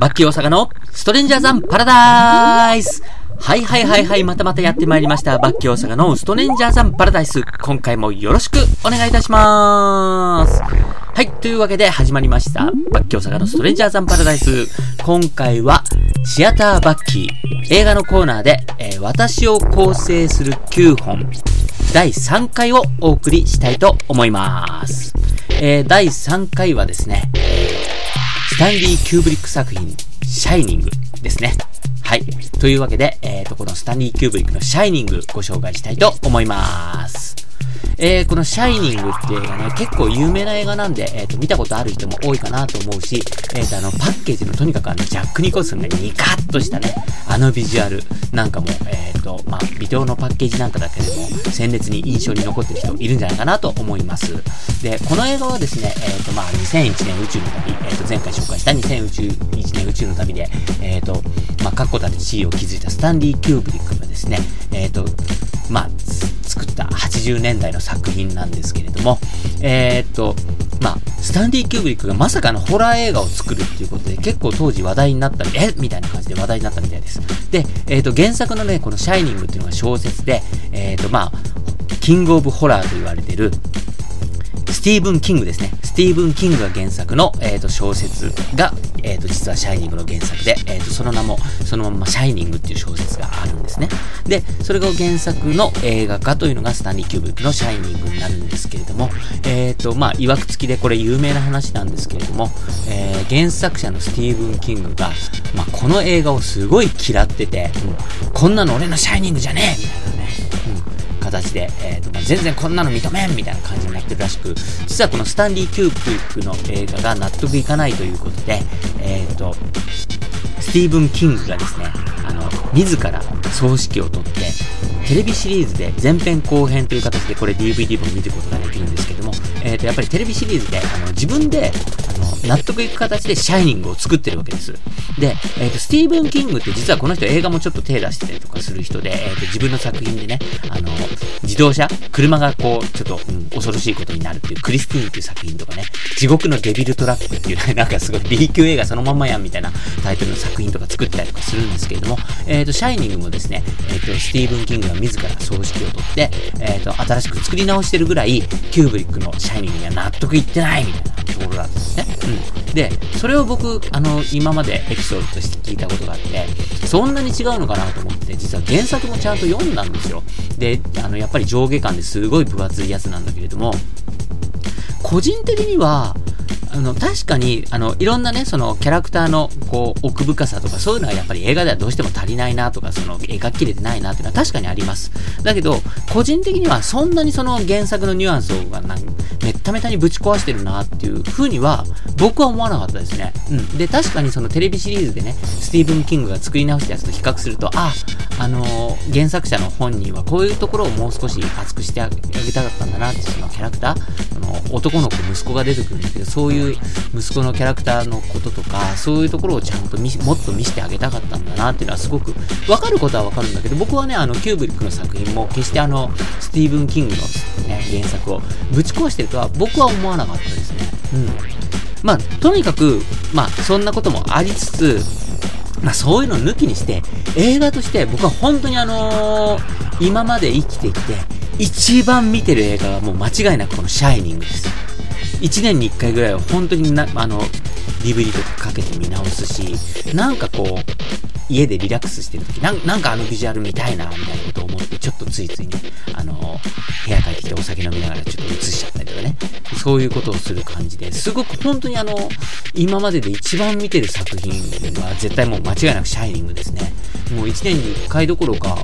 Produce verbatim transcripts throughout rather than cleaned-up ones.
バッキー大阪のストレンジャーザンパラダイス。はいはいはいはい、またまたやってまいりました。バッキー大阪のストレンジャーザンパラダイス。今回もよろしくお願いいたします。はい、というわけで始まりました。バッキー大阪のストレンジャーザンパラダイス。今回はシアターバッキー映画のコーナーで、えー、私を構成するきゅうほんだいさんかいをお送りしたいと思います。えー、だいさんかいはですね、スタンリー・キューブリック作品シャイニングですね。はい。というわけで、えーと、このスタンリー・キューブリックのシャイニングご紹介したいと思います。えー、このシャイニングっていう映画ね、結構有名な映画なんで、えーと、見たことある人も多いかなと思うし、えーと、あの、パッケージのとにかくあの、ジャック・ニコルソンがニカッとしたね、あのビジュアルなんかも、えーと、まあ、ビデオのパッケージなんかだけでも、鮮烈に印象に残ってる人いるんじゃないかなと思います。で、この映画はですね、えーと、まあ、にせんいちねん宇宙の旅、えーと、前回紹介したにせんいちねん宇宙の旅で、えーと、まあ、確固たる地位を築いたスタンリー・キューブリックがですね、えーと、まあ、作ったはちじゅうねんだいの作品なんですけれども、えー、っと、まあ、スタンリー・キューブリックがまさかのホラー映画を作るっていうことで結構当時話題になったえみたいな感じで話題になったみたいです。で、えー、っと、原作のね、このシャイニングっていうのが小説で、えー、っと、まあ、キング・オブ・ホラーと言われているスティーブン・キングですね。スティーブン・キングが原作の、えー、と小説が、えー、と実はシャイニングの原作で、えー、とその名もそのままシャイニングっていう小説があるんですね。で、それが原作の映画化というのがスタンリー・キューブリックのシャイニングになるんですけれども、えー、とまあ曰く付きでこれ有名な話なんですけれども、えー、原作者のスティーブン・キングが、まあ、この映画をすごい嫌ってて、うん、こんなの俺のシャイニングじゃねえみたいなね、うん形で、えーとまあ、全然こんなの認めんみたいな感じになってるらしく、実はこのスタンリー・キューブリックの映画が納得いかないということで、えーとスティーブン・キングがですね、あの自ら総指揮を取ってテレビシリーズで前編後編という形でこれ ディーブイディー も見ることができるんですけども、えーとやっぱりテレビシリーズであの自分であの納得いく形でシャイニングを作ってるわけです。で、えーとスティーブン・キングって実はこの人映画もちょっと手出してたりとかする人で、えーと自分の作品でね、あの自動車車がこうちょっと、うん、恐ろしいことになるっていうクリスティーンっていう作品とかね、地獄のデビルトラックっていうなんかすごい B 級映画そのまんまやんみたいなタイトルの作品とか作ったりとかするんですけれども、えーとシャイニングもですね、えーとスティーブン・キングが自ら総指揮を取って、えーと新しく作り直してるぐらいキューブリックのシャイニングには納得いってないみたいなところだったんですね。うん、で、それを僕あの今までエピソードとして聞いたことがあって、そんなに違うのかなと思って実は原作もちゃんと読んだんですよ。で、あのやっぱり上下感ですごい分厚いやつなんだけれども、個人的にはあの確かにあのいろんなねそのキャラクターのこう奥深さとかそういうのはやっぱり映画ではどうしても足りないなとか、その描ききれてないなっていうのは確かにあります。だけど個人的にはそんなにその原作のニュアンスをがなんめっためたにぶち壊してるなっていう風には僕は思わなかったですね。うん。で、確かにそのテレビシリーズでねスティーブン・キングが作り直したやつと比較すると、あ、あのー、原作者の本人はこういうところをもう少し厚くしてあげたかったんだなって、そのキャラクター、その男の子息子が出てくるんだけど、そういう息子のキャラクターのこととかそういうところをちゃんと見もっと見せてあげたかったんだなっていうのはすごく分かることは分かるんだけど、僕はねあのキューブリックの作品も決してあのスティーブン・キングの、ね、原作をぶち壊してるとは僕は思わなかったですね。うん。まあとにかくまあそんなこともありつつ、まあそういうのを抜きにして映画として僕は本当にあのー、今まで生きてきて一番見てる映画はもう間違いなくこのシャイニングです。いちねんにいっかいぐらいは本当になあの ディーブイディー とかかけて見直すし、なんかこう家でリラックスしてる時な ん, なんかあのビジュアル見たいなみたいなことを思ってちょっとついついねあの部屋帰ってきてお酒飲みながらちょっと映しちゃったりとかね、そういうことをする感じですごく本当にあの今までで一番見てる作品は絶対もう間違いなくシャイニングですね。もういちねんにいっかいどころか、うん、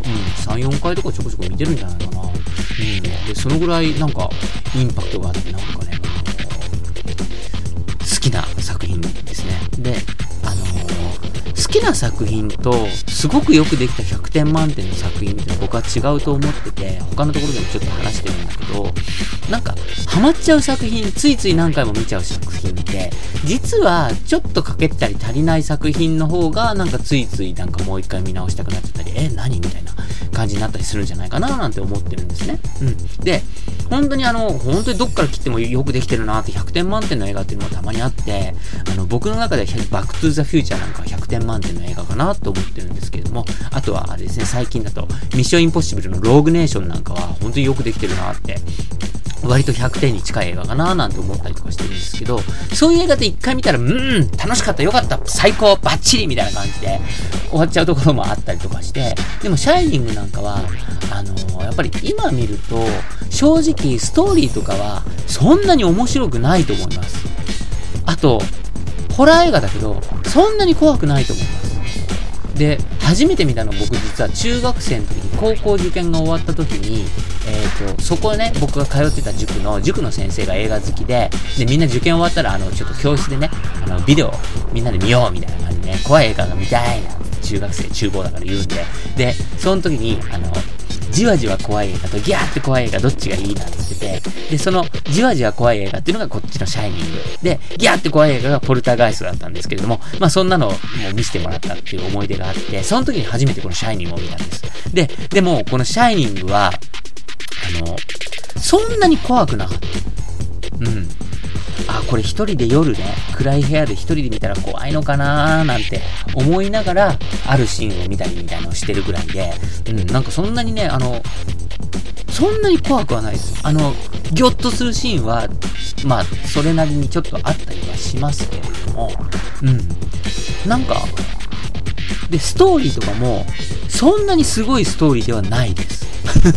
さん、よんかいとかちょこちょこ見てるんじゃないかな。うん、でそのぐらいなんかインパクトがあって、なんかね好きな作品ですね。で、あのー、好きな作品とすごくよくできたひゃくてん満点の作品って僕は違うと思ってて、他のところでもちょっと話してるんだけど、なんかハマっちゃう作品、ついつい何回も見ちゃう作品って実はちょっと欠けたり足りない作品の方がなんかついついなんかもう一回見直したくなっちゃったり、え何みたいな感じになったりするんじゃないかななんて思ってるんですね。うん。で、本当にあの、本当にどっから切ってもよくできてるなってひゃくてん満点の映画っていうのがたまにあって、あの、僕の中ではバックトゥーザフューチャーなんかはひゃくてん満点の映画かなと思ってるんですけれども、あとはあれですね、最近だとミッションインポッシブルのローグネーションなんかは本当によくできてるなって、割とひゃくてんに近い映画かななんて思ったりとかしてるんですけど、そういう映画で一回見たら、うーん、楽しかった、よかった、最高、バッチリみたいな感じで終わっちゃうところもあったりとかして、でもシャイニングなんかは、あのー、やっぱり今見ると、正直ストーリーとかはそんなに面白くないと思います。あと、ホラー映画だけど、そんなに怖くないと思います。で、初めて見たの僕実は中学生の時に高校受験が終わった時に、えっと、そこね、僕が通ってた塾の、塾の先生が映画好きで、で、みんな受験終わったら、あの、ちょっと教室でね、あの、ビデオみんなで見ようみたいな感じでね、怖い映画が見たいな、中学生、厨房だから言うんで、で、その時に、あの、じわじわ怖い映画とギャーって怖い映画どっちがいいなんて言ってて、で、そのじわじわ怖い映画っていうのがこっちのシャイニングで、ギャーって怖い映画がポルターガイストだったんですけれども、まあそんなのをもう見せてもらったっていう思い出があって、その時に初めてこのシャイニングを見たんです。で、でもこのシャイニングは、あの、そんなに怖くなかった。うん。あ、これ一人で夜ね、暗い部屋で一人で見たら怖いのかなーなんて思いながら、あるシーンを見たりみたいなのをしてるぐらいで、うん、なんかそんなにね、あの、そんなに怖くはないです。あの、ギョッとするシーンは、まあ、それなりにちょっとあったりはしますけれども、うん。なんか、で、ストーリーとかも、そんなにすごいストーリーではないです。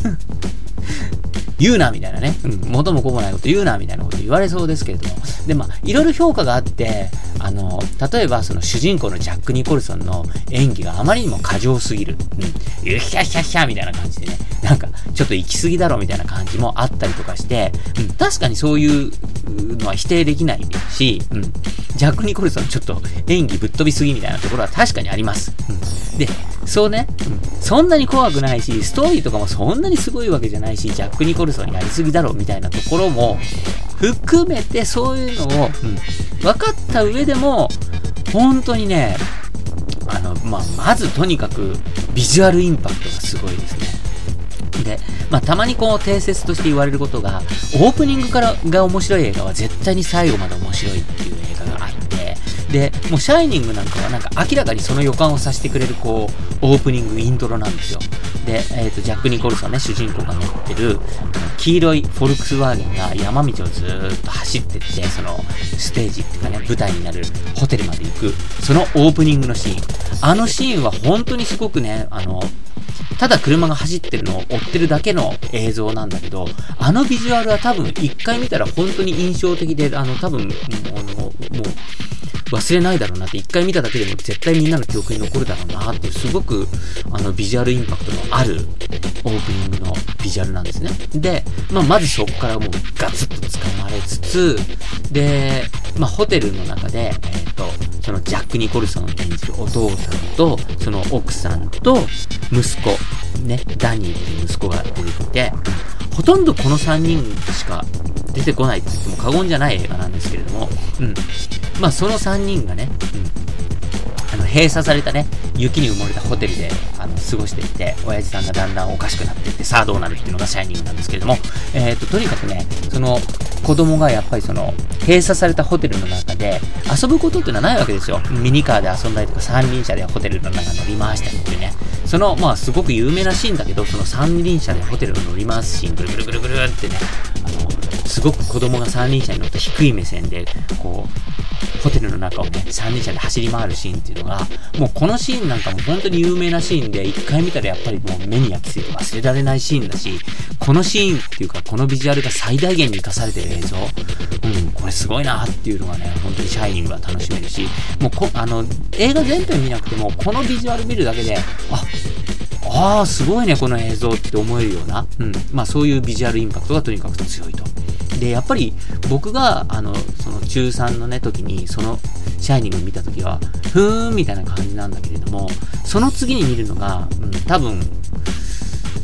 言うなみたいなね、うん、元も子もないこと言うなみたいなこと言われそうですけれども、でまあいろいろ評価があって、あの例えばその主人公のジャック・ニコルソンの演技があまりにも過剰すぎる、うん、ゆひゃひゃひゃみたいな感じでね、なんかちょっと行き過ぎだろみたいな感じもあったりとかして、うん、確かにそういうのは否定できないし、うん、ジャック・ニコルソンちょっと演技ぶっ飛びすぎみたいなところは確かにあります、うん、でそうね、うん、そんなに怖くないし、ストーリーとかもそんなにすごいわけじゃないし、ジャック・ニコルソンやりすぎだろみたいなところも含めて、そういうのを、うん、分かった上でも本当にね、あの、まあ、まずとにかくビジュアルインパクトがすごいですね。で、まあ、たまにこう定説として言われることが、オープニングからが面白い映画は絶対に最後まで面白いっていう映画があって、で、もうシャイニングなんかはなんか明らかにその予感をさせてくれるこう、オープニングイントロなんですよ。で、えっと、ジャック・ニコルソンね、主人公が乗ってる、黄色いフォルクスワーゲンが山道をずーっと走ってって、その、ステージっていうかね、舞台になるホテルまで行く、そのオープニングのシーン。あのシーンは本当にすごくね、あの、ただ車が走ってるのを追ってるだけの映像なんだけど、あのビジュアルは多分一回見たら本当に印象的で、あの多分もう、あのもう忘れないだろうなって、一回見ただけでも絶対みんなの記憶に残るだろうなっていう、すごくあのビジュアルインパクトのあるオープニングのビジュアルなんですね。で、まあ、まずそこからもうガツッと掴まれつつ、で、まあ、ホテルの中で、えっと、そのジャック・ニコルソン演じるお父さんと、その奥さんと息子、ね、ダニーっていう息子が出てきて、ほとんどこのさんにんしか出てこないって言っても過言じゃない映画なんですけれども、うん。まあ、そのさんにんがね、うん、あの、閉鎖されたね、雪に埋もれたホテルで、あの、過ごしていて、親父さんがだんだんおかしくなっていって、さあどうなるっていうのがシャイニングなんですけれども、えっと、とにかくね、その、子供がやっぱりその、閉鎖されたホテルの中で、遊ぶことっていうのはないわけですよ。ミニカーで遊んだりとか、三輪車でホテルの中乗り回したりっていうね。その、まあ、すごく有名なシーンだけど、その三輪車でホテルを乗り回すシーン、ぐるぐるぐるぐるってね、あの、すごく子供が三輪車に乗って低い目線で、こう、ホテルの中をね、三輪車で走り回るシーンっていうのが、もうこのシーンなんかも本当に有名なシーンで、一回見たらやっぱりもう目に焼き付いて忘れられないシーンだし、このシーンっていうか、このビジュアルが最大限に活かされてる映像、うん、これすごいなっていうのがね、本当にシャイニングは楽しめるし、もうこ、あの、映画全編見なくても、このビジュアル見るだけで、あ、あーすごいねこの映像って思えるような、うん、まあそういうビジュアルインパクトがとにかく強いと。でやっぱり僕があのその中さんのね時にそのシャイニング見た時はふーんみたいな感じなんだけれども、その次に見るのが、うん、多分 よん,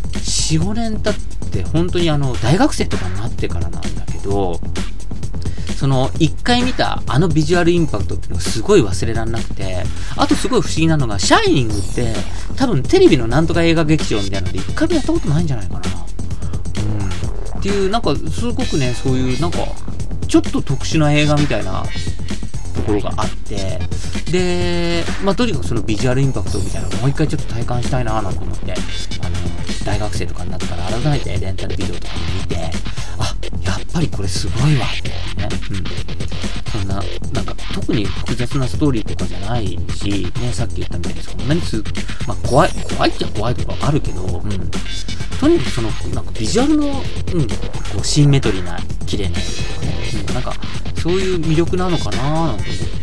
ご 年経って本当にあの大学生とかになってからなんだけど、 その一回見たあのビジュアルインパクトっていうのがすごい忘れられなくて、あとすごい不思議なのが、シャイニングって多分テレビのなんとか映画劇場みたいなので一回もやったことないんじゃないかな。うん。っていう、なんかすごくね、そういうなんかちょっと特殊な映画みたいなところがあって、で、まあとにかくそのビジュアルインパクトみたいなのをもう一回ちょっと体感したいななんて思って、あの大学生とかになったから改めてレンタルビデオとか見て、あ、やっぱりこれすごいわってね。うん。そんな、なんか特に複雑なストーリーとかじゃないし、ね、さっき言ったみたいにそんなにす、まあ怖い、怖いっちゃ怖いとかあるけど、うん。とにかくその、なんかビジュアルの、うん、こうシンメトリーな綺麗なやつとかね、うん、なんかそういう魅力なのかなーなんて思って、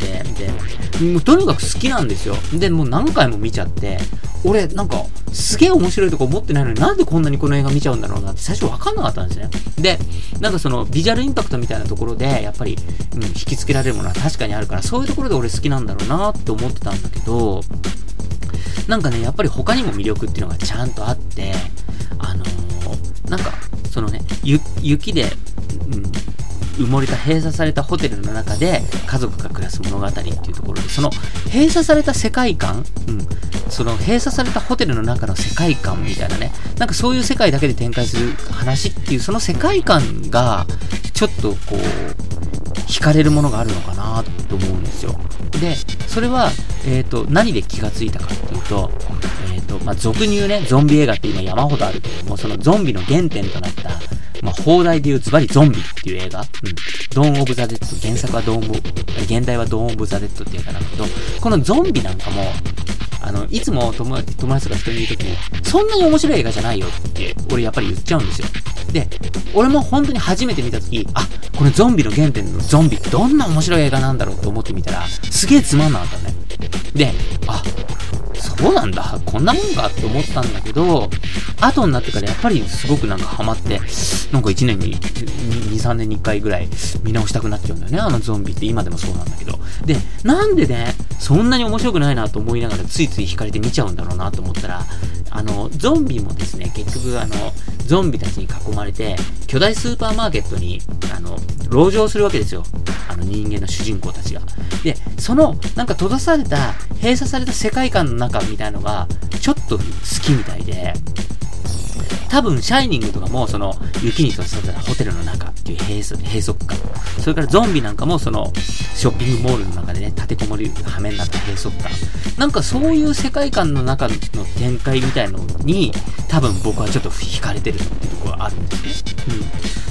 で、もうとにかく好きなんですよ。で、もう何回も見ちゃって、俺なんかすげえ面白いとか思ってないのになんでこんなにこの映画見ちゃうんだろうなって最初分かんなかったんですね。で、なんかそのビジュアルインパクトみたいなところでやっぱり、うん、引きつけられるものは確かにあるから、そういうところで俺好きなんだろうなって思ってたんだけど、なんかね、やっぱり他にも魅力っていうのがちゃんとあって、あのー、なんかそのね、ゆ雪で、うん埋もれた閉鎖されたホテルの中で家族が暮らす物語っていうところで、その閉鎖された世界観、うん、その閉鎖されたホテルの中の世界観みたいなね、なんかそういう世界だけで展開する話っていうその世界観がちょっとこう惹かれるものがあるのかなと思うんですよ。で、それはえっと何で気がついたかっていうと、えっとまあ俗に言うね、ゾンビ映画って今山ほどあるけども、そのゾンビの原点となったまあ、放題で言うズバリゾンビっていう映画、うん、ドーン・オブ・ザ・デッド、原作はドーンオブ、現代はドーン・オブ・ザ・デッドっていう映画なんだけど、このゾンビなんかも、あの、いつも友達友達とか人に言うときに、そんなに面白い映画じゃないよって、俺やっぱり言っちゃうんですよ。で、俺も本当に初めて見たとき、あ、このゾンビの原点のゾンビってどんな面白い映画なんだろうって思ってみたら、すげえつまんなかったのね。で、あ、そうなんだ、こんなもんかって思ったんだけど、後になってからやっぱりすごくなんかハマって、なんかいちねんにに、さんねんにいっかいぐらい見直したくなっちゃうんだよね、あのゾンビって今でもそうなんだけど。で、なんでね、そんなに面白くないなと思いながらついつい惹かれて見ちゃうんだろうなと思ったら、あの、ゾンビもですね、結局あの、ゾンビたちに囲まれて、巨大スーパーマーケットに、あの、籠城するわけですよ。あの人間の主人公たちが。で、その、なんか閉ざされた、閉鎖された世界観の中みたいのが、ちょっと好きみたいで、多分、シャイニングとかも、その、雪に閉ざされたホテルの中っていう閉塞、閉塞感。それからゾンビなんかも、その、ショッピングモールの中でね、立てこもり羽目になった閉塞感。なんかそういう世界観の中の展開みたいのに、多分僕はちょっと惹かれてるっていうところがあるんですね。うん。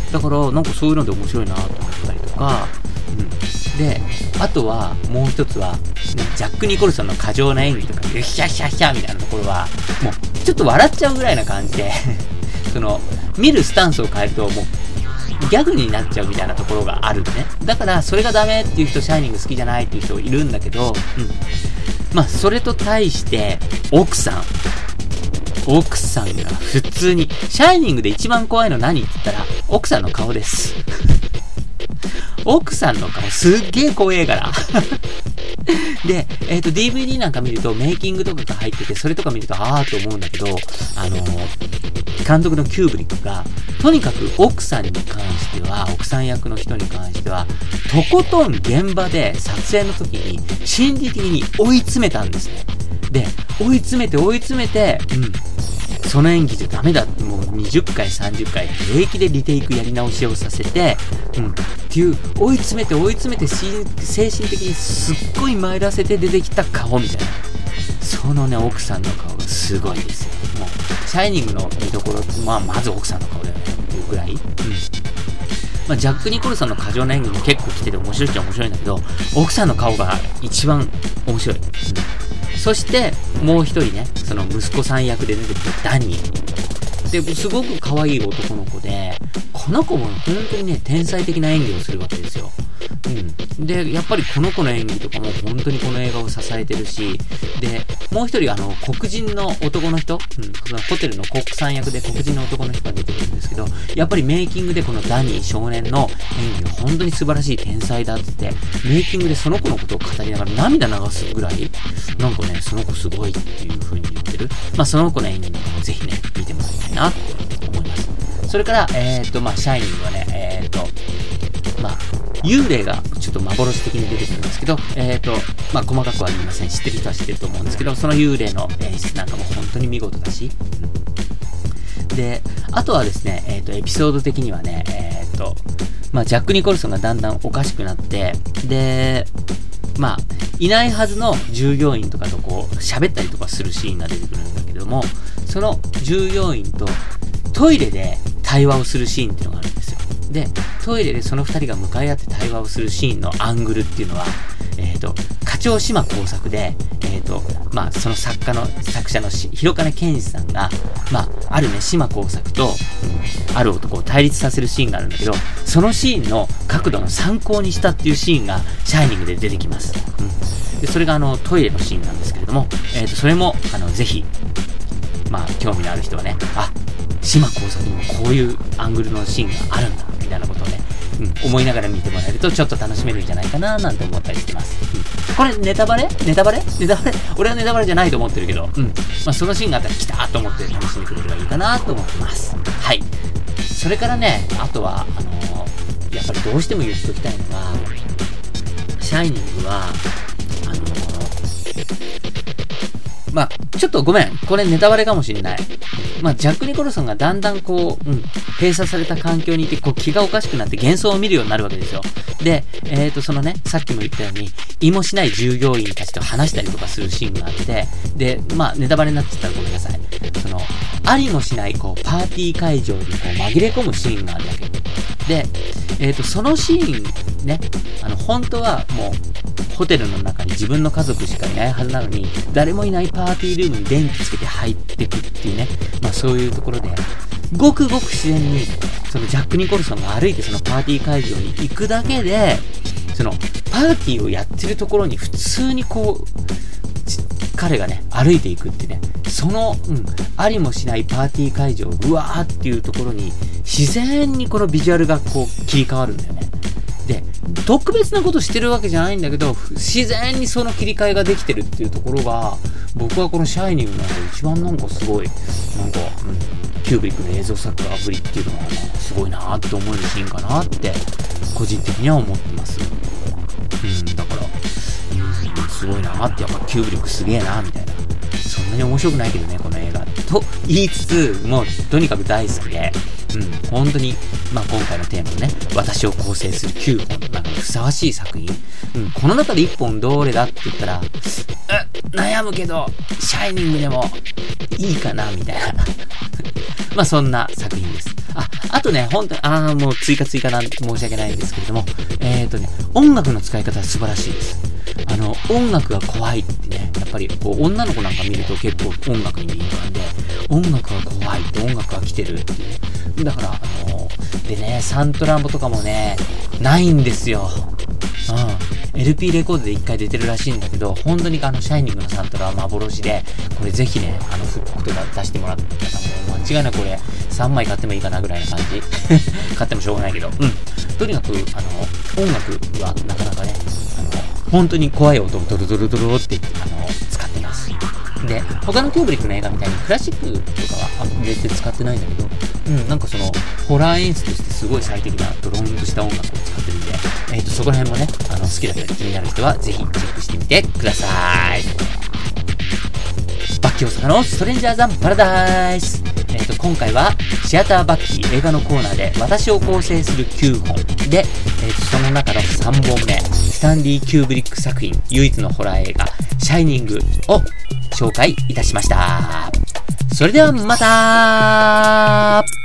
だから、なんかそういうので面白いなと思ったりとか、うん。で、あとは、もう一つは、ジャック・ニコルソンの過剰な演技とか、ヒャッヒャッヒャみたいなところは、もう、ちょっと笑っちゃうぐらいな感じで、その、見るスタンスを変えると、もう、ギャグになっちゃうみたいなところがあるね。だから、それがダメっていう人、シャイニング好きじゃないっていう人いるんだけど、うん。まあ、それと対して、奥さん。奥さんが普通に、シャイニングで一番怖いの何って言ったら、奥さんの顔です。奥さんの顔すっげえ怖えから。で、えっと、ディーブイディー なんか見ると、メイキングとかが入ってて、それとか見ると、あーと思うんだけど、あのー、監督のキューブリックが、とにかく奥さんに関しては、奥さん役の人に関しては、とことん現場で撮影の時に、心理的に追い詰めたんですね。で、追い詰めて追い詰めて、うん。その演技じゃダメだって、もうにじゅっかいさんじゅっかい平気でリテイクやり直しをさせて、うんっていう追い詰めて追い詰めて精神的にすっごい参らせて出てきた顔みたいな、そのね奥さんの顔がすごいですよ。もうシャイニングの見どころ、まあまず奥さんの顔だよねっていうぐらい、うん。まあ、ジャック・ニコルソンの過剰な演技も結構来てて面白いっちゃ面白いんだけど、奥さんの顔が一番面白い。うん、そしてもう一人ね、その息子さん役で出てきたダニーで、すごく可愛い男の子で、この子も本当にね天才的な演技をするわけですよ。うん、でやっぱりこの子の演技とかも本当にこの映画を支えてるし、でもう一人あの黒人の男の人、うん、そのホテルのコックさん役で黒人の男の人が出てくるんですけど、やっぱりメイキングでこのダニー少年の演技が本当に素晴らしい天才だって言って、メイキングでその子のことを語りながら涙流すぐらい、なんかねその子すごいっていう風に言ってる。まあその子の演技とかもぜひね見てもらいたいなと思います。それからえーっとまあシャイニングはねえーっとまあ幽霊がちょっと幻的に出てくるんですけど、えっと、まあ、細かくは言いません。知ってる人は知ってると思うんですけど、その幽霊の演出なんかも本当に見事だし、で、あとはですね、えっと、エピソード的にはね、えっと、まあ、ジャック・ニコルソンがだんだんおかしくなって、で、まあ、いないはずの従業員とかとこう、喋ったりとかするシーンが出てくるんだけども、その従業員とトイレで対話をするシーンっていうのがあるんですよ。で、トイレでその二人が向かい合って対話をするシーンのアングルっていうのは、えっと、課長島耕作で、えっと、まあ、その作家の、作者の広金健二さんが、まあ、あるね、島耕作と、うん、ある男を対立させるシーンがあるんだけど、そのシーンの角度の参考にしたっていうシーンが、シャイニングで出てきます。うん。で、それがあの、トイレのシーンなんですけれども、えっと、それも、あの、ぜひ、まあ、興味のある人はね、あ、島耕作にもこういうアングルのシーンがあるんだ、みたいなことをね、うん、思いながら見てもらえるとちょっと楽しめるんじゃないかななんて思ったりしてます、うん、これネタバレネタバレネタバレ俺はネタバレじゃないと思ってるけど、うん、まあ、そのシーンがあったら来たと思って楽しんでくれればいいかなと思ってます。はい。それからね、あとはあのー、やっぱりどうしても言っておきたいのが、シャイニングはあのー、まあ、ちょっとごめん。これネタバレかもしれない。まあ、ジャック・ニコルソンがだんだんこう、うん、閉鎖された環境にいて、こう、気がおかしくなって幻想を見るようになるわけですよ。で、えーと、そのね、さっきも言ったように、意もしない従業員たちと話したりとかするシーンがあって、で、まあ、ネタバレになっちゃったらごめんなさい。その、ありもしない、こう、パーティー会場にこう、紛れ込むシーンがあるわけ。で、えーと、そのシーン、ね、あの、本当はもう、ホテルの中に自分の家族しかいないはずなのに、誰もいないパーティールームに電気つけて入ってくっていうね、まあそういうところで、ごくごく自然に、そのジャック・ニコルソンが歩いてそのパーティー会場に行くだけで、そのパーティーをやってるところに普通にこう、彼がね、歩いていくってね、その、うん、ありもしないパーティー会場、うわーっていうところに、自然にこのビジュアルがこう切り替わるんだよね。で、特別なことしてるわけじゃないんだけど、自然にその切り替えができてるっていうところが、僕はこのシャイニングの中で一番なんかすごい、なんか、うん、キューブリックの映像作画ぶりっていうのが、なんかすごいなーって思えるシーンかなって、個人的には思ってます。うん、だから、うん、すごいなーって、やっぱキューブリックすげえなーみたいな。そんなに面白くないけどね、この映画。と言いつつ、もうとにかく大好きで、うん、本当に、まあ、今回のテーマのね、私を構成するきゅうほんの中にふさわしい作品。うん、この中でいっぽんどれだって言ったら、う悩むけど、シャイニングでもいいかな、みたいな。まあ、そんな作品です。あ、あとね、本当に、あーもう追加追加なんて申し訳ないんですけれども、えーとね、音楽の使い方は素晴らしいです。あの、音楽が怖いってね、やっぱりこう、女の子なんか見ると結構音楽に敏感で、音楽が怖いって音楽が来てるっていうね。だから、あのー、でね、サントランボとかもね、ないんですよ。うん。エルピー レコードで一回出てるらしいんだけど、本当にあの、シャイニングのサントラは幻で、これぜひね、あの、復刻とか出してもらったら、もう間違いなくこれ、さんまい買ってもいいかなぐらいな感じ。買ってもしょうがないけど。うん。とにかく、あの、音楽はなかなかね、あの、本当に怖い音をドロドロドロって、あの、使ってます。で、他のキューブリックの映画みたいにクラシックとかは全然使ってないんだけど、うん、なんかその、ホラー演出としてすごい最適なドローンとした音楽を使ってるんで、えっと、そこら辺もね、あの、好きだったり気になる人はぜひチェックしてみてください。バッキー大阪のストレンジャーザンパラダイス。えっと、今回は、シアターバッキー映画のコーナーで私を構成するきゅうほんで、えっと、その中のさんぼんめ、スタンリー・キューブリック作品、唯一のホラー映画、シャイニングを紹介いたしました。それではまたー。